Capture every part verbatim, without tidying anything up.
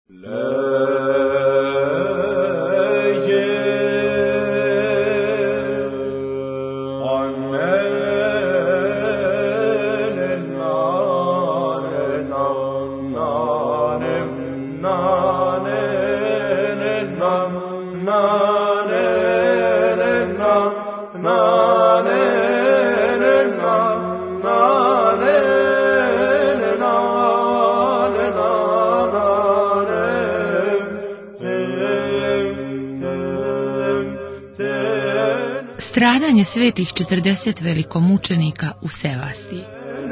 Stradanje svetih četrdeset velikomučenika u Sevastiji.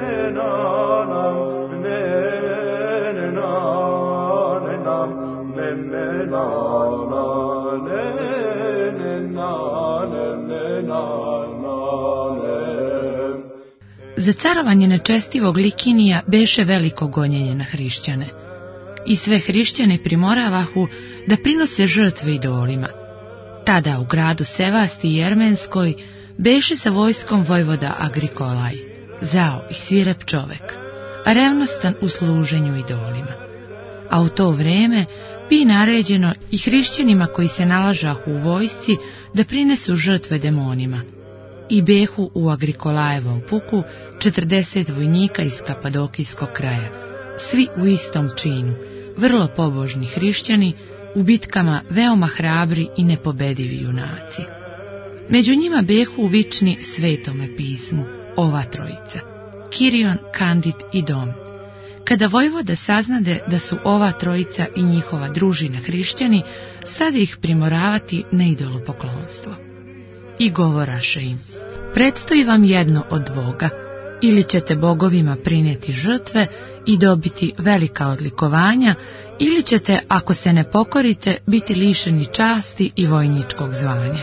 Za carovanje nečestivog Likinija beše veliko gonjenje na hrišćane. I sve hrišćane primoravahu da prinose žrtve idolima. Tada u gradu Sevasti i Jermenskoj beše sa vojskom vojvoda Agrikolaj, zao i svirep čovek, a revnostan u služenju idolima. A u to vreme bi naređeno i hrišćanima koji se nalažahu u vojsci da prinesu žrtve demonima. I behu u Agrikolajevom puku četrdeset vojnika iz Kapadokijskog kraja, svi u istom činu, vrlo pobožni hrišćani, u bitkama veoma hrabri i nepobedivi junaci. Među njima behu vični Svetome pismu, ova trojica, Kirion, Kandid i Dom. Kada vojvoda saznade da su ova trojica i njihova družina hrišćani, sad ih primoravati na idolopoklonstvo. I govoraše im, predstoji vam jedno od dvoga, ili ćete bogovima prinijeti žrtve i dobiti velika odlikovanja, ili ćete, ako se ne pokorite, biti lišeni časti i vojničkog zvanja.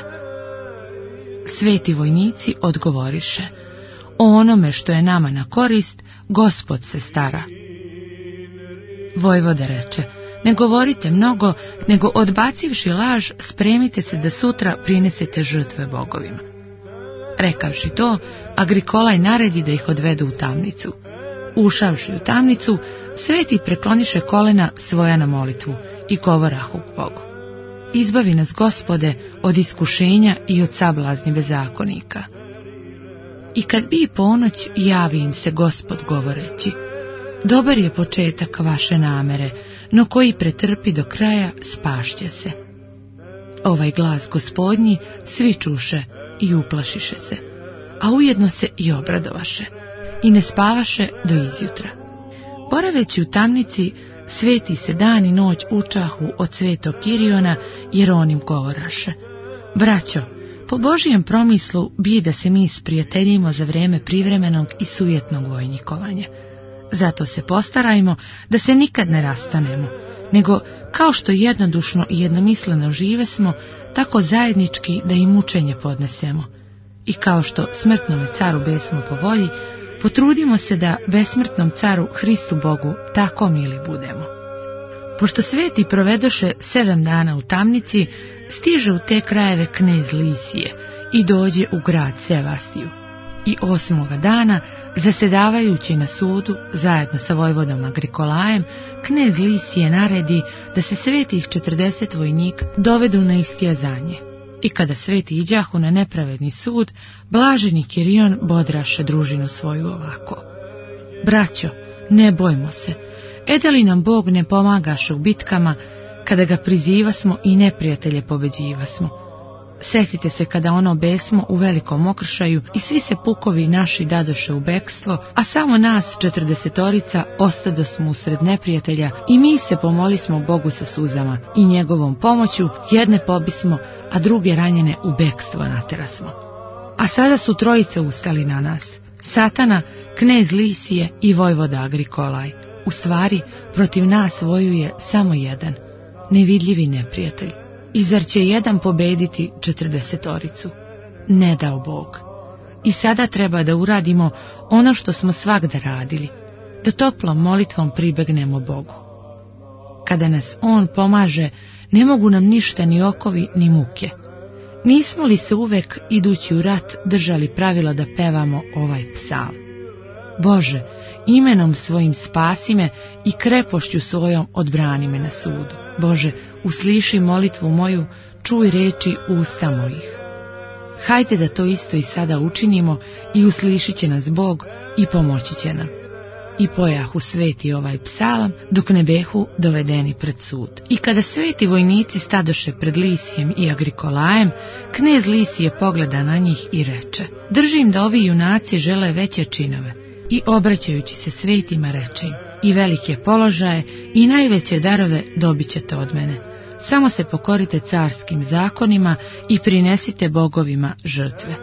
Sveti vojnici odgovoriše, o onome što je nama na korist, Gospod se stara. Vojvoda reče, ne govorite mnogo, nego odbacivši laž, spremite se da sutra prinesete žrtve bogovima. Rekavši to, Agrikolaj naredi da ih odvedu u tamnicu. Ušavši u tamnicu, sveti prekloniše kolena svoja na molitvu i govorahu k Bogu. Izbavi nas, Gospode, od iskušenja i od sablazni bezakonika. I kad bi ponoć, javi im se Gospod govoreći, dobar je početak vaše namere, no koji pretrpi do kraja, spašće se. Ovaj glas Gospodnji svi čuše i uplašiše se, a ujedno se i obradovaše, i ne spavaše do izjutra. Boraveći u tamnici, sveti se dan i noć učahu od svetog Kiriona, jer on im govoraše, braćo, po Božijem promislu bi da se mi sprijateljimo za vreme privremenog i sujetnog vojnikovanja. Zato se postarajmo da se nikad ne rastanemo, nego kao što jednodušno i jednomisleno žive smo, tako zajednički da i mučenje podnesemo. I kao što smrtnom caru besmo po volji, potrudimo se da besmrtnom caru Hristu Bogu tako mili budemo. Pošto sveti provedoše sedam dana u tamnici, stiže u te krajeve knez Lisije i dođe u grad Sevastiju. I osmoga dana, zasedavajući na sudu, zajedno sa vojvodom Agrikolajem, knez Lisije naredi da se svetih četrdeset vojnika dovedu na istijazanje. I kada sveti iđahu na nepravedni sud, blaženi Kirion bodraše družinu svoju ovako. Braćo, ne bojmo se, ede li nam Bog ne pomagaše u bitkama, kada ga prizivasmo i neprijatelje pobeđivasmo. Setite se kada ono besmo u velikom okršaju i svi se pukovi naši dadoše u bekstvo, a samo nas četrdesetorica ostadosmo usred neprijatelja i mi se pomolismo Bogu sa suzama i njegovom pomoću jedne pobismo, a druge ranjene u bekstvo naterasmo. A sada su trojice ustali na nas, Satana, knez Lisije i vojvoda Agrikolaj. U stvari, protiv nas vojuje samo jedan, nevidljivi neprijatelj. I zar će jedan pobediti četrdesetoricu? Ne dao Bog. I sada treba da uradimo ono što smo svagda radili, da toplom molitvom pribegnemo Bogu. Kada nas On pomaže, ne mogu nam ništa ni okovi ni muke. Nismo li se uvek, idući u rat, držali pravila da pevamo ovaj psalm? Bože, imenom svojim spasi me i krepošću svojom odbrani me na sudu. Bože, usliši molitvu moju, čuj riječi usta mojih. Hajde da to isto i sada učinimo i uslišit će nas Bog i pomoći će nam. I pojahu sveti ovaj psalam, dok ne behu dovedeni pred sud. I kada sveti vojnici stadoše pred Lisijem i Agrikolajem, knez Lisije pogleda na njih i reče: držim da ovi junaci žele veće činove. I obraćajući se svetima reče im: i velike položaje i najveće darove dobit ćete od mene. Samo se pokorite carskim zakonima i prinesite bogovima žrtve.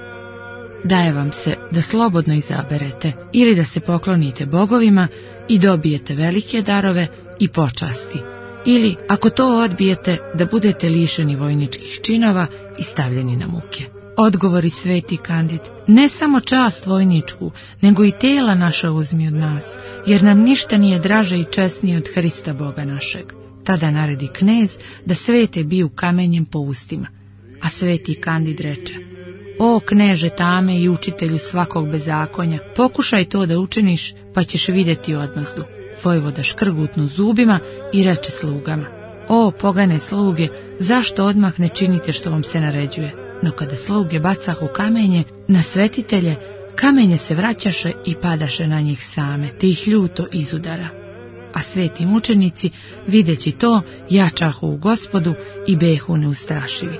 Daje vam se da slobodno izaberete ili da se poklonite bogovima i dobijete velike darove i počasti, ili ako to odbijete da budete lišeni vojničkih činova i stavljeni na muke. Odgovori sveti Kandid: ne samo čast vojničku, nego i tela naša uzmi od nas, jer nam ništa nije draže i česnije od Hrista Boga našeg. Tada naredi knez da svete biju kamenjem po ustima, a sveti Kandid reče: o kneže tame i učitelju svakog bezakonja, pokušaj to da učiniš, pa ćeš vidjeti odmazdu. Vojvoda škrgutnu zubima i reče slugama: o pogane sluge, zašto odmah ne činite što vam se naređuje? No kada sluge bacahu kamenje na svetitelje, kamenje se vraćaše i padaše na njih same, te ih ljuto izudara. A sveti mučenici, videći to, jačahu u Gospodu i behu neustrašivi.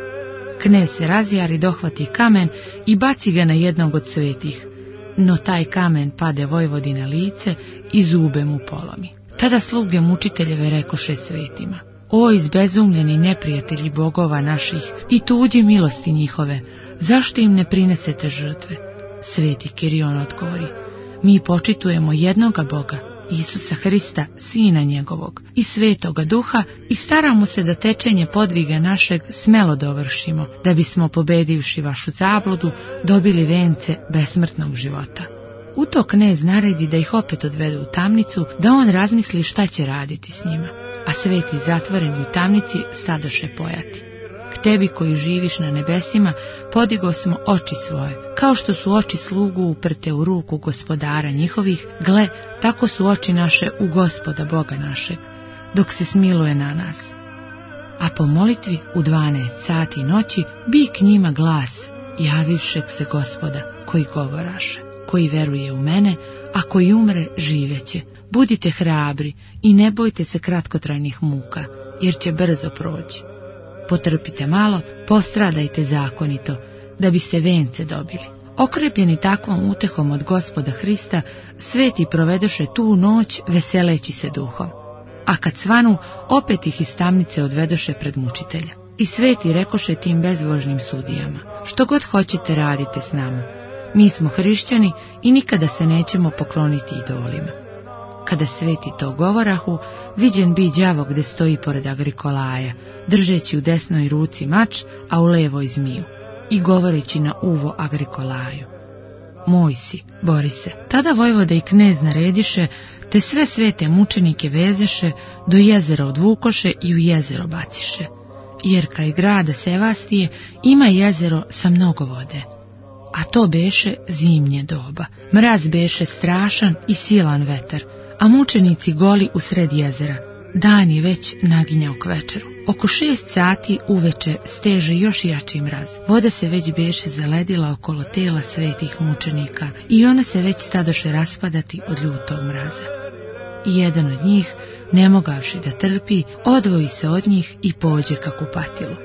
Knez se razjari, dohvati kamen i baci ga na jednog od svetih, no taj kamen pade vojvodi na lice i zube mu polomi. Tada sluge mučiteljeve rekoše svetima: o izbezumljeni neprijatelji bogova naših i tuđi milosti njihove, zašto im ne prinesete žrtve? Sveti Kirion odgovori: mi počitujemo jednoga Boga, Isusa Hrista, Sina njegovog, i Svetoga Duha, i staramo se da tečenje podviga našeg smelo dovršimo, da bismo, pobedivši vašu zabludu, dobili vence besmrtnog života. U to knez naredi da ih opet odvedu u tamnicu, da on razmisli šta će raditi s njima, a sveti zatvoreni u tamnici stadoše pojati: k tebi koji živiš na nebesima, podigo smo oči svoje, kao što su oči slugu uprte u ruku gospodara njihovih, gle, tako su oči naše u Gospoda Boga našeg, dok se smiluje na nas. A po molitvi u dvanaest sati noći bi k njima glas javivšeg se Gospoda, koji govoraše: koji veruje u mene, a koji umre živeće. Budite hrabri i ne bojte se kratkotrajnih muka, jer će brzo proći. Potrpite malo, postradajte zakonito, da biste vence dobili. Okrepljeni takvom utehom od Gospoda Hrista, sveti provedoše tu noć veseleći se duhom. A kad svanu, opet ih iz tamnice odvedoše pred mučitelja. I sveti rekoše tim bezbožnim sudijama: što god hoćete radite s nama. Mi smo hrišćani i nikada se nećemo pokloniti idolima. Kada sveti to govorahu, viđen bi đavo gde stoji pored Agrikolaja, držeći u desnoj ruci mač, a u levoj zmiju, i govoreći na uvo Agrikolaju: moj si, bori se. Tada vojvoda i knez narediše, te sve svete mučenike vezeše, do jezera odvukoše i u jezero baciše, jer kraj grada Sevastije ima jezero sa mnogo vode. A to beše zimnje doba, mraz beše strašan i silan vetar, a mučenici goli u sred jezera. Dan je već naginjao k večeru. Oko šest sati uveče steže još jači mraz. Voda se već beše zaledila okolo tela svetih mučenika i ona se već stadoše raspadati od ljutog mraza. I jedan od njih, ne mogavši da trpi, odvoji se od njih i pođe ka kupatilu.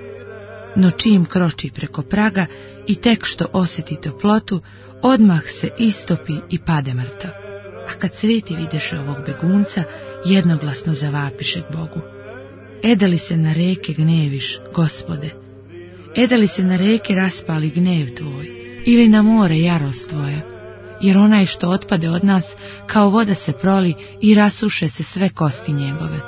No čim kroči preko praga i tek što osjeti toplotu, odmah se istopi i pade mrtav. A kad sveti videše ovog begunca, jednoglasno zavapiše k Bogu: eda li se na reke gneviš, Gospode? Eda li se na reke raspali gnev tvoj, ili na more jarost tvoja? Jer onaj što otpade od nas, kao voda se proli i rasuše se sve kosti njegove.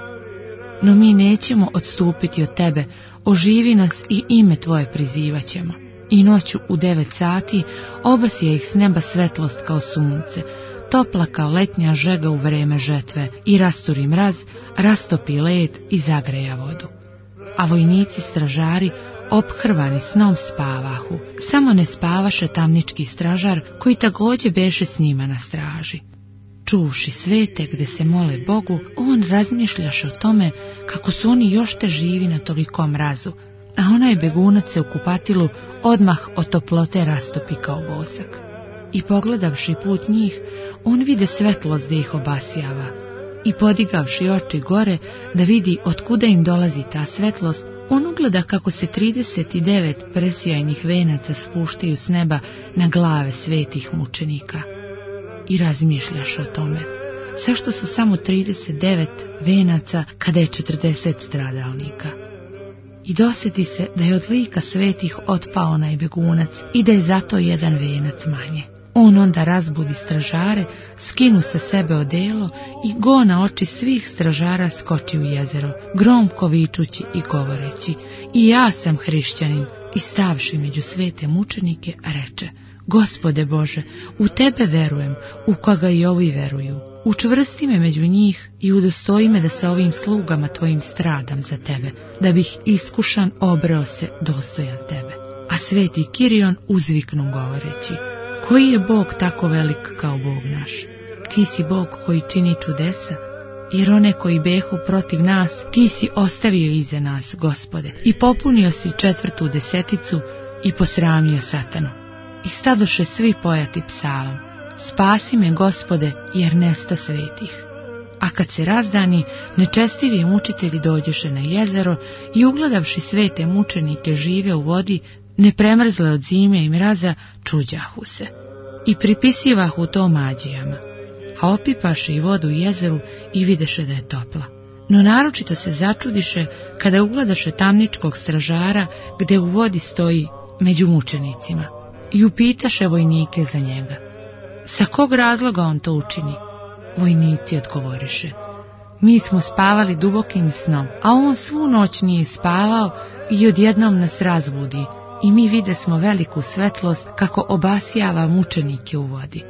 No mi nećemo odstupiti od tebe, oživi nas i ime tvoje prizivat ćemo. I noću u devet sati obasije ih s neba svetlost kao sunce, topla kao letnja žega u vreme žetve, i rasturi mraz, rastopi led i zagreja vodu. A vojnici stražari ophrvani snom spavahu, samo ne spavaše tamnički stražar, koji također beše s njima na straži. Čuvši svete gde se mole Bogu, on razmišljaše o tome kako su oni još te živi na tolikom mrazu, a onaj begunac se u kupatilu odmah od toplote rastopi kao vosak. I pogledavši put njih, on vide svetlost da ih obasjava, i podigavši oči gore da vidi otkuda im dolazi ta svetlost, on ugleda kako se trideset devet presjajnih venaca spuštaju s neba na glave svetih mučenika. I razmišljaš o tome, zašto su samo trideset devet venaca kada je četrdeset stradalnika? I dosjeti se da je od lika svetih otpao onaj begunac i da je zato jedan venac manje. On onda razbudi stražare, skinu sa sebe odelo i go na oči svih stražara skoči u jezero, gromko vičući i govoreći: i ja sam hrišćanin, i stavši među svete mučenike reče: Gospode Bože, u tebe verujem, u koga i ovi veruju. Učvrsti me među njih i udostoji me da sa ovim slugama tvojim stradam za tebe, da bih iskušan obreo se dostojan tebe. A sveti Kirion uzviknu govoreći: koji je Bog tako velik kao Bog naš? Ti si Bog koji čini čudesa, jer one koji behu protiv nas, ti si ostavio iza nas, Gospode, i popunio si četvrtu deseticu i posramio satanu. I stadoše svi pojati psalom: spasi me, Gospode, jer nesta svetih. A kad se razdani, nečestivi mučitelji dođoše na jezero i ugledavši svete mučenike žive u vodi, ne premrzle od zime i mraza, čuđahu se i pripisivahu to mađijama, a opipaše i vodu u jezeru i videše da je topla. No naročito se začudiše kada ugledaše tamničkog stražara gde u vodi stoji među mučenicima i upitaše vojnike za njega: sa kog razloga on to učini? Vojnici odgovoriše: mi smo spavali dubokim snom, a on svu noć nije spavao i odjednom nas razbudi, i mi videsmo veliku svetlost kako obasjava mučenike u vodi.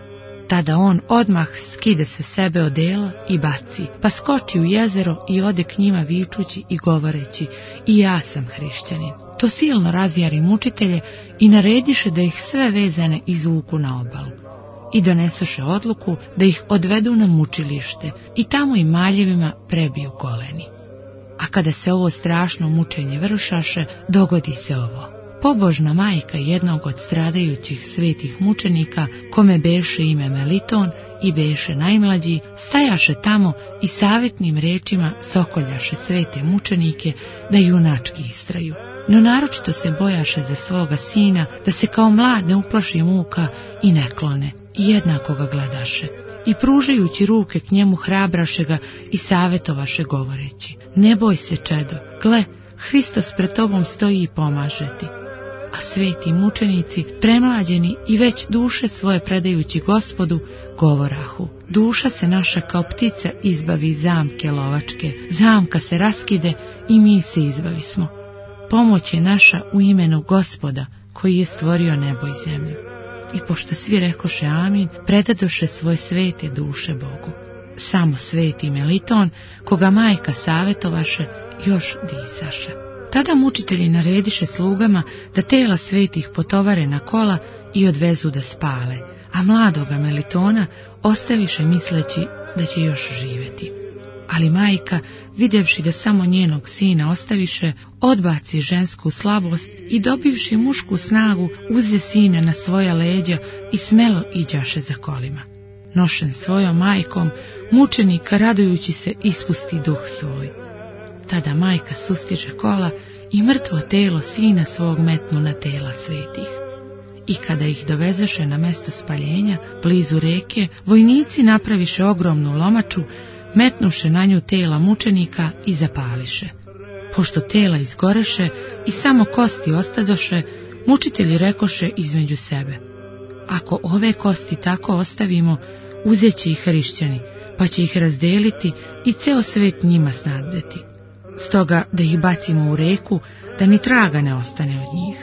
Tada on odmah skide se sebe odela i baci, pa skoči u jezero i ode k njima vičući i govoreći: i ja sam hrišćanin. To silno razjari mučitelje i narediše da ih sve vezane izvuku na obalu. I donesoše odluku da ih odvedu na mučilište i tamo im maljevima prebiju koleni. A kada se ovo strašno mučenje vršaše, dogodi se ovo. Pobožna majka jednog od stradajućih svetih mučenika, kome beše ime Meliton i beše najmlađi, stajaše tamo i savjetnim rečima sokoljaše svete mučenike da junački istraju. No naročito se bojaše za svoga sina, da se kao mlad ne uplaši muka i ne klone, i jednako ga gledaše. I pružajući ruke k njemu hrabraše ga i savjetovaše govoreći: ne boj se, čedo, gle, Hristos pred tobom stoji i pomaže ti. A sveti mučenici, premlađeni i već duše svoje predajući Gospodu, govorahu: duša se naša kao ptica izbavi iz zamke lovačke, zamka se raskide i mi se izbavismo. Pomoć je naša u imenu Gospoda, koji je stvorio nebo i zemlju. I pošto svi rekoše amin, predadoše svoje svete duše Bogu. Samo sveti Meliton, koga majka savjetovaše, još disaše. Tada mučitelji narediše slugama da tela svetih potovare na kola i odvezu da spale, a mladoga Melitona ostaviše misleći da će još živjeti. Ali majka, vidjevši da samo njenog sina ostaviše, odbaci žensku slabost i dobivši mušku snagu, uze sina na svoja leđa i smelo iđaše za kolima. Nošen svojom majkom, mučenik radujući se ispusti duh svoj. Tada majka sustiže kola i mrtvo telo sina svog metnu na tela svetih. I kada ih dovezeše na mesto spaljenja, blizu reke, vojnici napraviše ogromnu lomaču, metnuše na nju tela mučenika i zapališe. Pošto tela izgoreše i samo kosti ostadoše, mučitelji rekoše između sebe: ako ove kosti tako ostavimo, uzet će ih hrišćani, pa će ih razdeliti i ceo svet njima snadbeti. Stoga da ih bacimo u reku, da ni traga ne ostane od njih.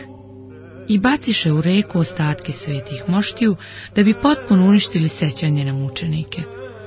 I baciše u reku ostatke svetih moštiju, da bi potpuno uništili sećanje na mučenike.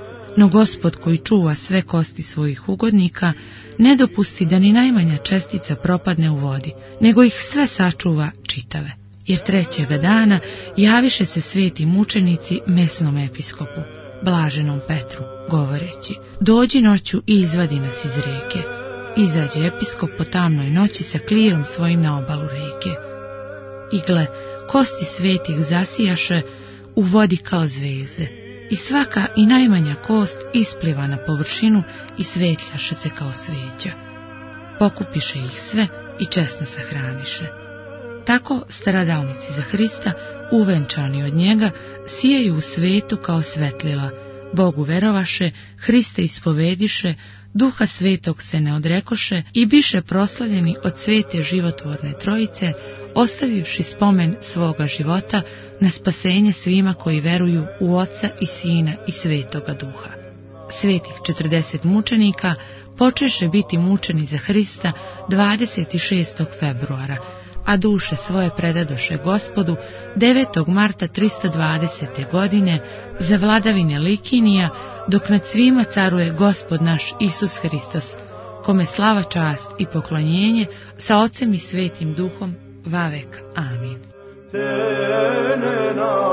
No Gospod, koji čuva sve kosti svojih ugodnika, ne dopusti da ni najmanja čestica propadne u vodi, nego ih sve sačuva čitave. Jer trećega dana javiše se sveti mučenici mesnom episkopu, blaženom Petru, govoreći: dođi noću i izvadi nas iz rijeke. Izađe episkop po tamnoj noći sa klirom svojim na obalu rijeke. I gle, kosti svetih zasijaše u vodi kao zvezde, i svaka i najmanja kost ispliva na površinu i svetljaše se kao sveća. Pokupiše ih sve i česno sahraniše. Tako stradalnici za Hrista, uvenčani od njega, sijaju u svetu kao svetlila, Bogu verovaše, Hrista ispovediše, Duha Svetog se ne odrekoše i biše proslavljeni od svete životvorne trojice, ostavivši spomen svoga života na spasenje svima koji veruju u Oca i Sina i Svetoga Duha. Svetih četrdeset mučenika počeše biti mučeni za Hrista dvadeset šestog februara, a duše svoje predadoše Gospodu devetog marta tristo dvadesete godine za vladavine Likinija, dok nad svima caruje Gospod naš Isus Hristos, kome slava, čast i poklonjenje sa Ocem i Svetim Duhom, vavek. Amin.